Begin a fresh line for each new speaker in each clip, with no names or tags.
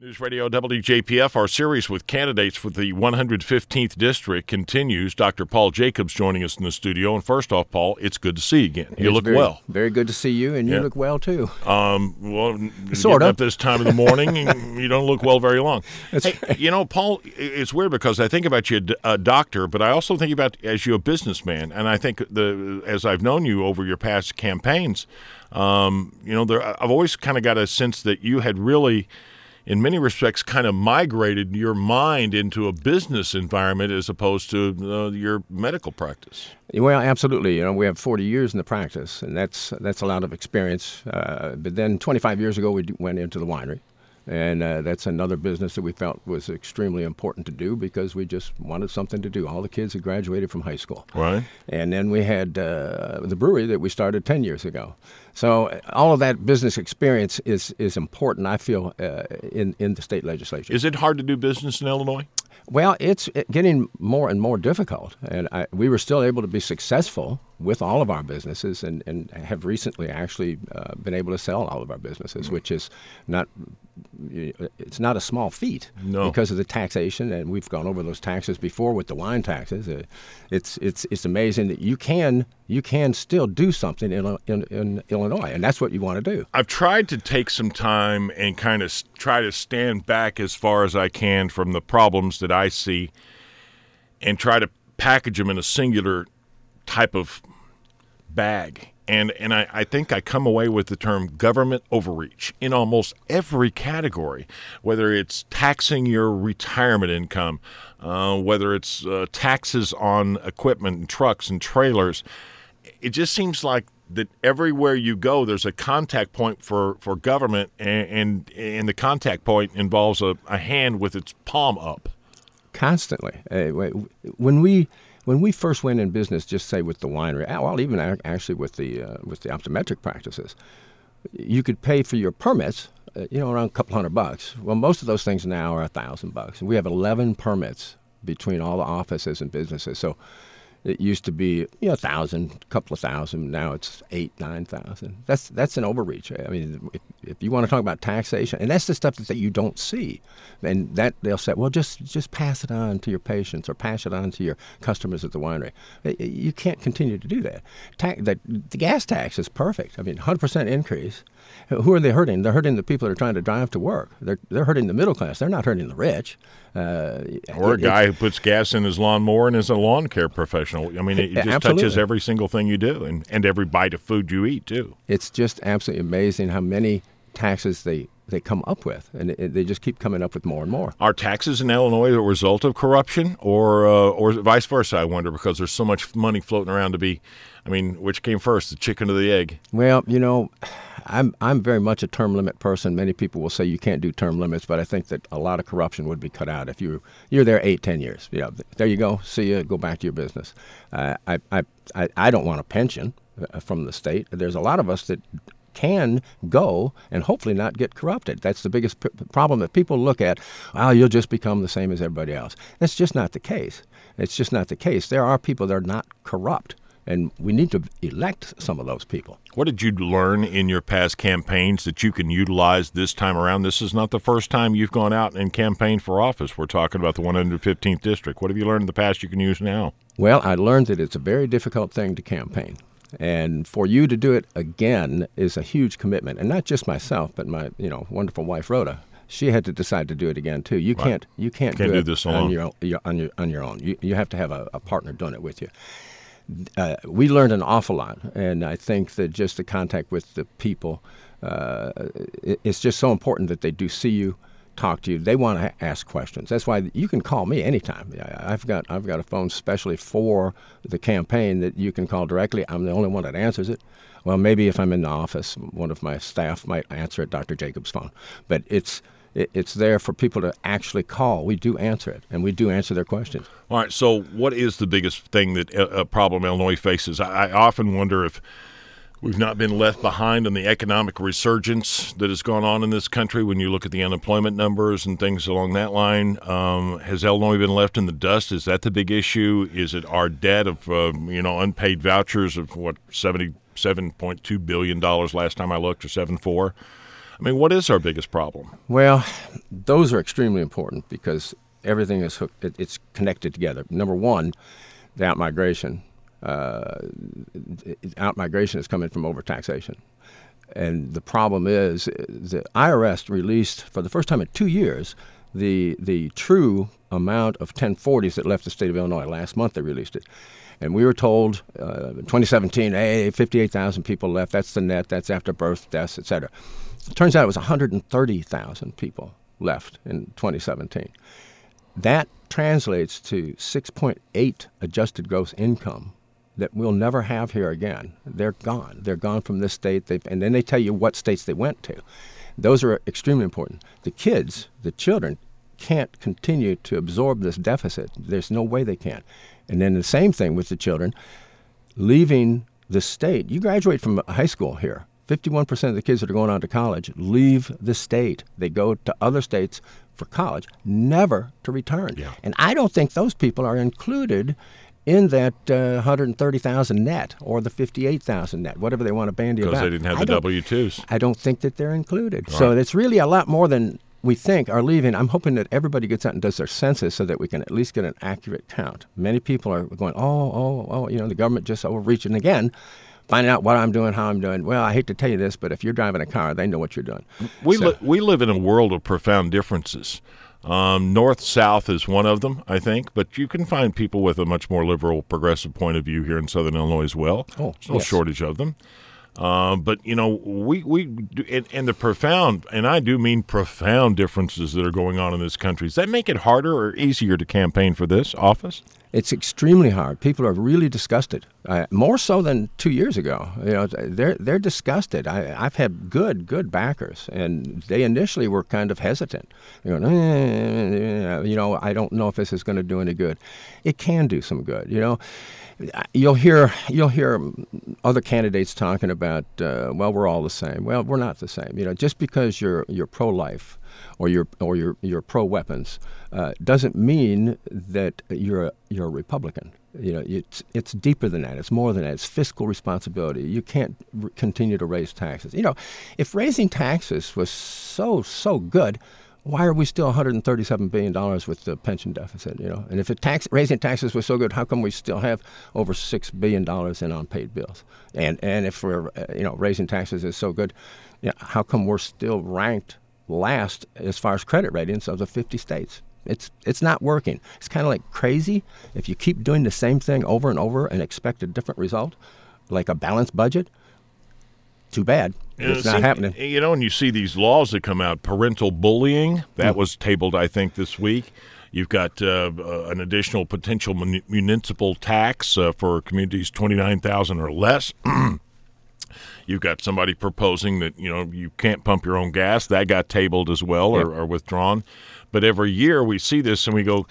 News Radio WJPF, our series with candidates for the 115th District continues. Dr. Paul Jacobs joining us in the studio. And first off, Paul, it's good to see you again. You look well.
Very good to see you, and you look well, too.
Well,
sort of.
Up this time of the morning, you don't look well very long. Hey, you know, Paul, it's weird because I think about you a doctor, but I also think about as you a businessman. And I think as I've known you over your past campaigns, I've always kind of got a sense that you had really, in many respects, kind of migrated your mind into a business environment as opposed to your medical practice.
Well, absolutely. You know, we have 40 years in the practice, and that's a lot of experience. But then 25 years ago, we went into the winery. And that's another business that we felt was extremely important to do because we just wanted something to do. All the kids had graduated from high school.
Right.
And then we had the brewery that we started 10 years ago. So all of that business experience is important, I feel, in the state legislature.
Is it hard to do business in Illinois?
Well, it's getting more and more difficult. And we were still able to be successful with all of our businesses and have recently actually been able to sell all of our businesses, which is it's not a small feat because of the taxation, and we've gone over those taxes before with the wine taxes. It's amazing that you can still do something in Illinois, and that's what you want to do.
I've tried to take some time and kind of try to stand back as far as I can from the problems that I see and try to package them in a singular type of bag. And I think I come away with the term government overreach in almost every category, whether it's taxing your retirement income, whether it's taxes on equipment and trucks and trailers. It just seems like that everywhere you go, there's a contact point for government, and the contact point involves a hand with its palm up.
Constantly. When we first went in business, just say with the winery, well, even actually with the optometric practices, you could pay for your permits, around a couple $100. Well, most of those things now are $1,000. We have 11 permits between all the offices and businesses. So it used to be 1,000, a couple of thousand. Now it's 8,000, 9,000. That's an overreach. I mean, if you want to talk about taxation, and that's the stuff that you don't see, and that they'll say, well, just pass it on to your patients or pass it on to your customers at the winery. You can't continue to do that. The gas tax is perfect. I mean, 100% increase. Who are they hurting? They're hurting the people that are trying to drive to work. They're hurting the middle class. They're not hurting the rich.
Or a guy who puts gas in his lawnmower and is a lawn care professional. I mean, it just
absolutely
touches every single thing you do and every bite of food you eat, too.
It's just absolutely amazing how many taxes they come up with, and they just keep coming up with more and more.
Are taxes in Illinois a result of corruption or vice versa, I wonder, because there's so much money floating around to be, which came first, the chicken or the egg?
Well, I'm very much a term limit person. Many people will say you can't do term limits, but I think that a lot of corruption would be cut out if you're there 8-10 years. There you go. See you. Go back to your business. I don't want a pension from the state. There's a lot of us that can go and hopefully not get corrupted. That's the biggest problem that people look at. Well, you'll just become the same as everybody else. That's just not the case. It's just not the case. There are people that are not corrupt, and we need to elect some of those people.
What did you learn in your past campaigns that you can utilize this time around? This is not the first time you've gone out and campaigned for office. We're talking about the 115th District. What have you learned in the past you can use now? Well,
I learned that it's a very difficult thing to campaign. And for you to do it again is a huge commitment. And not just myself, but my wonderful wife, Rhoda. She had to decide to do it again, too. You can't do it
this alone.
on your own. You have to have a partner doing it with you. We learned an awful lot, and I think that just the contact with the people, it's just so important that they do see you, talk to you. They want to ask questions. That's why you can call me anytime. I've got a phone specially for the campaign that you can call directly. I'm the only one that answers it. Well, maybe if I'm in the office, one of my staff might answer it, Dr. Jacobs' phone. But it's there for people to actually call. We do answer it, and we do answer their questions.
All right, so what is the biggest thing that a problem Illinois faces? I often wonder if we've not been left behind on the economic resurgence that has gone on in this country when you look at the unemployment numbers and things along that line. Has Illinois been left in the dust? Is that the big issue? Is it our debt of unpaid vouchers of $77.2 billion last time I looked, or 7.4? I mean, what is our biggest problem?
Well, those are extremely important because everything is hooked. It's connected together. Number one, the outmigration. Outmigration is coming from overtaxation. And the problem is the IRS released, for the first time in 2 years, the true amount of 1040s that left the state of Illinois. Last month they released it. And we were told in 2017, hey, 58,000 people left. That's the net. That's after birth, deaths, et cetera. It turns out it was 130,000 people left in 2017. That translates to 6.8 adjusted gross income that we'll never have here again. They're gone. They're gone from this state. And then they tell you what states they went to. Those are extremely important. The kids, the children, can't continue to absorb this deficit. There's no way they can. And then the same thing with the children leaving the state. You graduate from high school here. 51% of the kids that are going on to college leave the state. They go to other states for college, never to return.
Yeah.
And I don't think those people are included in that 130,000 net or the 58,000 net, whatever they want to bandy about.
Because they didn't have the W-2s.
I don't think that they're included.
Right.
So it's really a lot more than we think are leaving. I'm hoping that everybody gets out and does their census so that we can at least get an accurate count. Many people are going, the government just overreaching again, finding out what I'm doing, how I'm doing. Well, I hate to tell you this, but if you're driving a car, they know what you're doing.
We live in a world of profound differences. North-South is one of them, I think, but you can find people with a much more liberal, progressive point of view here in Southern Illinois as well.
Oh,
There's no shortage of them. But, we and the profound, and I do mean profound differences that are going on in this country, does that make it harder or easier to campaign for this office?
It's extremely hard. People are really disgusted, more so than 2 years ago. They're disgusted. I've had good backers, and they initially were kind of hesitant. They're going, I don't know if this is going to do any good. It can do some good. You'll hear other candidates talking about, we're all the same. Well, we're not the same. Just because you're pro-life or you're pro-weapons doesn't mean that you're a Republican. It's deeper than that. It's more than that. It's fiscal responsibility. You can't continue to raise taxes. If raising taxes was so good, why are we still $137 billion with the pension deficit? And if raising taxes was so good, how come we still have over $6 billion in unpaid bills? And if we're raising taxes is so good, how come we're still ranked last as far as credit ratings of the 50 states? It's not working. It's kind of like crazy. If you keep doing the same thing over and over and expect a different result, like a balanced budget, too bad. It's not happening.
And you see these laws that come out, parental bullying, that was tabled, I think, this week. You've got an additional potential municipal tax for communities 29,000 or less. You've got somebody proposing that, you can't pump your own gas. That got tabled as well or withdrawn. But every year we see this and we go,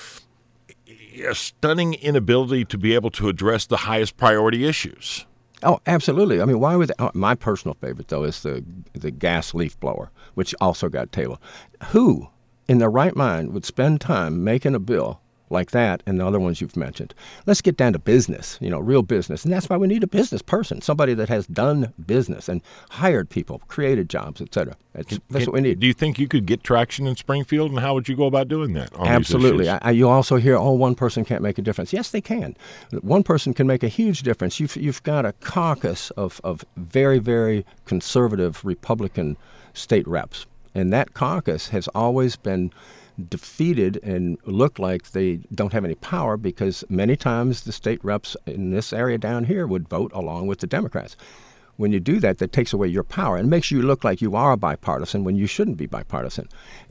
a stunning inability to be able to address the highest priority issues.
Oh, absolutely. I mean, why would my personal favorite, though, is the gas leaf blower, which also got tabled. Who in their right mind would spend time making a bill like that and the other ones you've mentioned? Let's get down to business, real business. And that's why we need a business person, somebody that has done business and hired people, created jobs, et cetera. That's what we need.
Do you think you could get traction in Springfield, and how would you go about doing that?
Absolutely. You also hear, one person can't make a difference. Yes, they can. One person can make a huge difference. You've got a caucus of very, very conservative Republican state reps, and that caucus has always been defeated and look like they don't have any power because many times the state reps in this area down here would vote along with the Democrats. When you do that, that takes away your power and makes you look like you are bipartisan when you shouldn't be bipartisan.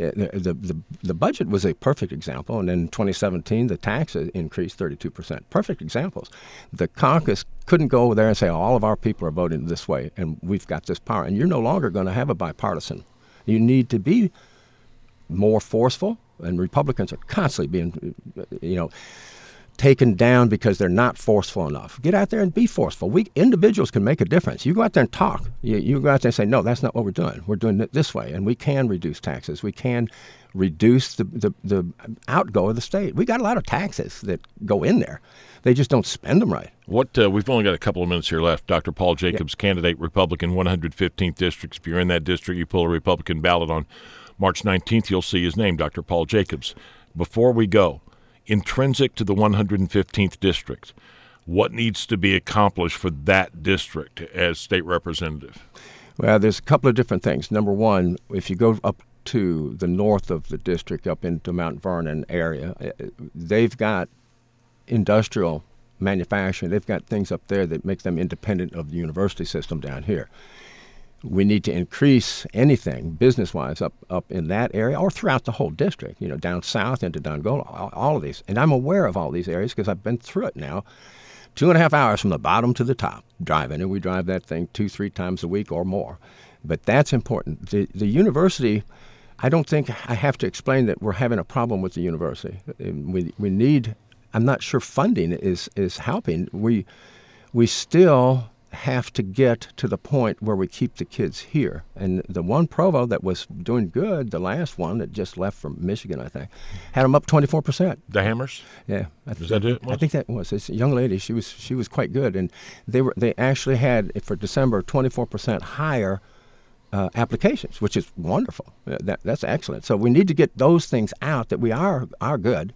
The budget was a perfect example, and in 2017, the tax increased 32%. Perfect examples. The caucus couldn't go over there and say, all of our people are voting this way, and we've got this power. And you're no longer going to have a bipartisan. You need to be more forceful, and Republicans are constantly being, taken down because they're not forceful enough. Get out there and be forceful. We individuals can make a difference. You go out there and talk. You go out there and say, no, that's not what we're doing. We're doing it this way, and we can reduce taxes. We can reduce the outgo of the state. We got a lot of taxes that go in there. They just don't spend them right.
We've only got a couple of minutes here left. Dr. Paul Jacobs, candidate, Republican, 115th District. If you're in that district, you pull a Republican ballot on March 19th, you'll see his name, Dr. Paul Jacobs. Before we go, intrinsic to the 115th District, what needs to be accomplished for that district as state representative?
Well, there's a couple of different things. Number one, if you go up to the north of the district, up into Mount Vernon area, they've got industrial manufacturing. They've got things up there that make them independent of the university system down here. We need to increase anything business-wise up in that area or throughout the whole district, down south into Dongola, all of these. And I'm aware of all these areas because I've been through it now. 2.5 hours from the bottom to the top driving, and we drive that thing 2-3 times a week or more. But that's important. The university, I don't think I have to explain that we're having a problem with the university. We need, I'm not sure funding is helping. We still have to get to the point where we keep the kids here. And the one provo that was doing good, the last one that just left from Michigan, I think, had them up 24%.
The Hammers?
Yeah.
Is that it?
I think that was. It's a young lady. She was quite good. And they actually had, for December, 24% higher applications, which is wonderful. That's excellent. So we need to get those things out that we are good.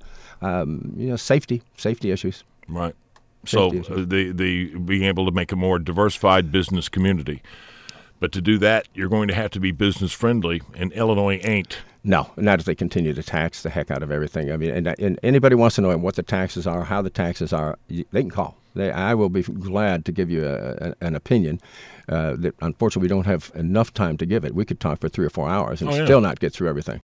Safety issues.
Right. So the being able to make a more diversified business community. But to do that, you're going to have to be business friendly, and Illinois ain't.
No, not if they continue to tax the heck out of everything. I mean, and anybody wants to know what the taxes are, how the taxes are, they can call. I will be glad to give you an opinion. That unfortunately we don't have enough time to give it. We could talk for 3 or 4 hours and still not get through everything.